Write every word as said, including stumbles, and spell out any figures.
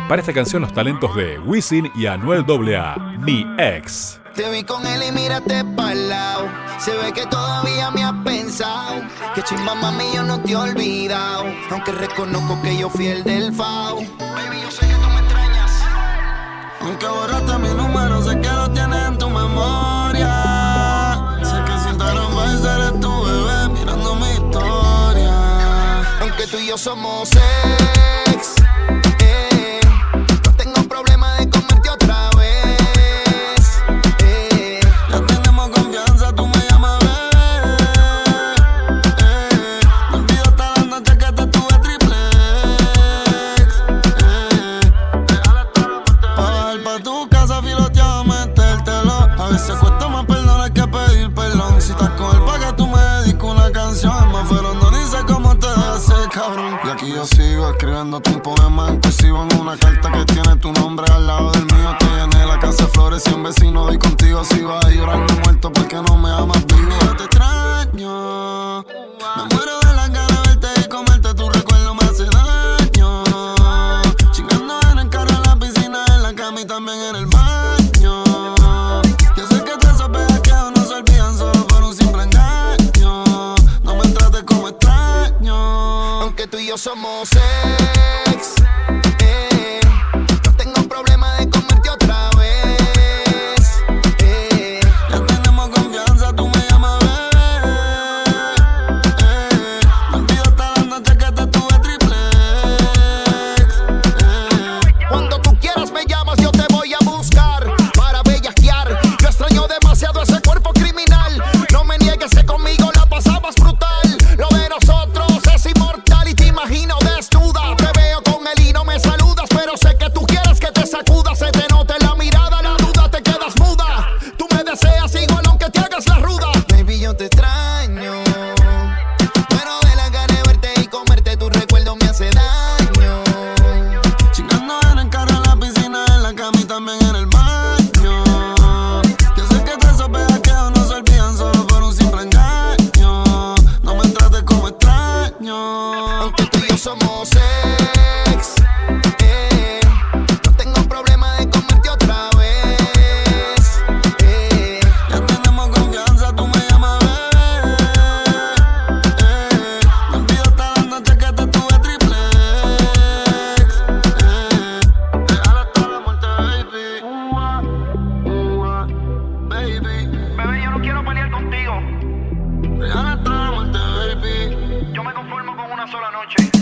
Para esta canción los talentos de Wisin y Anuel A A, Mi Ex. Te vi con él y mírate pa'l lado. Se ve que todavía me has pensado. Que chimba, mami, yo no te he olvidado. Aunque reconozco que yo fui el del fao. Baby, yo sé que tú me extrañas. Aunque borraste mi número, sé que lo tienes en tu memoria. Sé que si te rompes eres tu bebé mirando mi historia. Aunque tú y yo somos ex, eh, no tengo problema de comerte otra vez. Y aquí yo sigo escribiéndote un poema impulsivo en una carta que tiene tu nombre al lado del mío. Te llené la casa de flores y un vecino doy contigo. Si vas a llorando muerto porque no me amas vivo. Yo te extraño, me muero de las ganas de verte y comerte. Tu recuerdo me hace daño. Chingando en el carro, en la piscina, en la cama y también en el baño. Yo sé que todos esos bellaqueos no se olvidan solo por un simple engaño. No me trates como extraño. Aunque tú y yo somos ex, eh, no tengo problema de comerte otra vez, eh. Ya tenemos confianza, tú me llamas bebé, eh. Me olvido hasta la noche que te tuve triple X, eh. Cuando tú quieras me llamas, yo te voy a buscar para bellaquear. Yo extraño demasiado ese cuerpo criminal. No me niegues que conmigo la pasabas brutal. Lo de nosotros es inmortal y te imagino desnuda. Te veo con él y no me saludas, pero sé que tú quieres que te sacudas. Se te nota en la mirada, la duda, te quedas muda. Tú me deseas igual aunque te hagas la ruda. Baby, yo te extraño. Muero de la gana de verte y comerte. Tu recuerdo me hace daño. Chingando en el carro, en la piscina, en la cama y también en el baño. Yo sé que todos esos bellaqueos no se olvidan solo por un simple engaño. No me trates como extraño. Aunque tú y yo somos ex, eh, no tengo problema de comerte otra vez, eh. Ya tenemos confianza, tú me llamas bebé, eh. Me olvido hasta la noche que te tuve triple X, eh. Real hasta la muerte, baby. Ua, ua, baby. Bebé, yo no quiero pelear contigo. Real hasta la muerte, baby. Yo me conformo con una sola noche.